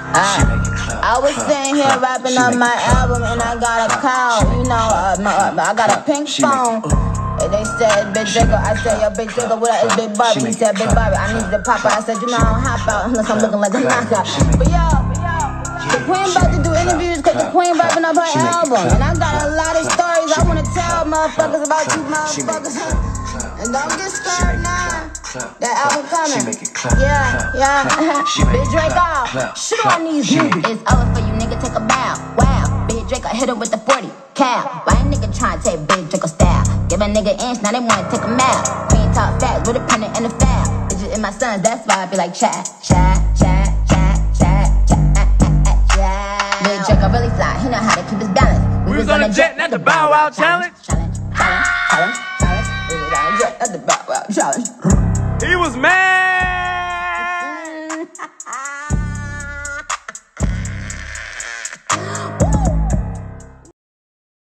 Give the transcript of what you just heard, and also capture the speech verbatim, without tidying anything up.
Uh, I was sitting here rapping up my album and I got a call, you know, uh, my, uh, I got a pink phone. And they said, Big Draco, I said, yo, Big Draco, what up, it's Big Barbie. He said, Big Barbie, I need you to pop out. I said, you know, I don't hop out unless I'm looking like a knockout. But yo, the Queen about to do interviews because the Queen rapping up her album. And I got a lot of stories I want to tell motherfuckers about you motherfuckers. And don't get scared now. That album coming. Yeah, yeah. Big Draco, shoot on these niggas. It's over for you, nigga. Take a bow. Wow. Big Draco hit her with the forty cal. Why a nigga tryna take Big Draco style? Give a nigga inch, now they wanna take him out. Queen talk fast with a pennant and a foul. It's just in my sons, that's why I be like chat, chat, chat, chat, chat, chat, chat. Big Draco really fly. He know how to keep his balance. We, we was on a jet, not the Bow Wow challenge. Challenge, challenge, challenge, challenge. We was on a jet, not the Bow Wow challenge.